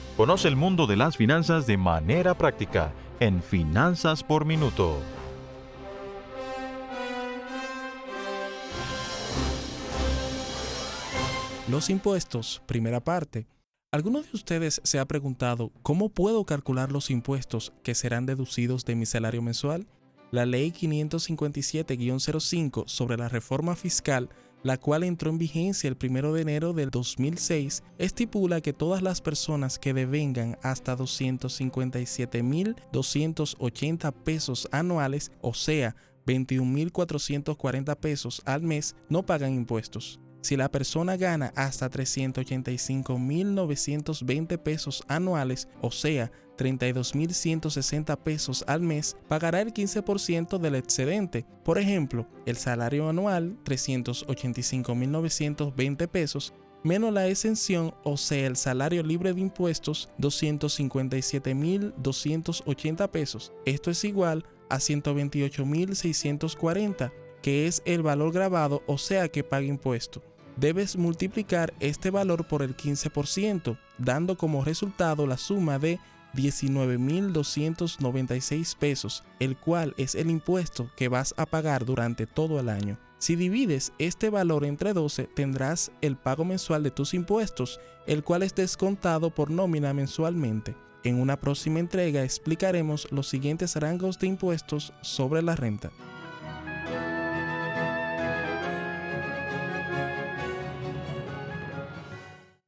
Conoce el mundo de las finanzas de manera práctica en Finanzas por Minuto. Los impuestos, primera parte. ¿Alguno de ustedes se ha preguntado cómo puedo calcular los impuestos que serán deducidos de mi salario mensual? La Ley 557-05 sobre la reforma fiscal, la cual entró en vigencia el 1 de enero del 2006, estipula que todas las personas que devengan hasta 257.280 pesos anuales, o sea, 21.440 pesos al mes, no pagan impuestos. Si la persona gana hasta 385.920 pesos anuales, o sea, 32.160 pesos al mes, pagará el 15% del excedente. Por ejemplo, el salario anual, 385.920 pesos, menos la exención, o sea, el salario libre de impuestos, 257.280 pesos. Esto es igual a 128.640, que es el valor gravado, o sea que paga impuesto. Debes multiplicar este valor por el 15%, dando como resultado la suma de 19.296 pesos, el cual es el impuesto que vas a pagar durante todo el año. Si divides este valor entre 12, tendrás el pago mensual de tus impuestos, el cual es descontado por nómina mensualmente. En una próxima entrega explicaremos los siguientes rangos de impuestos sobre la renta.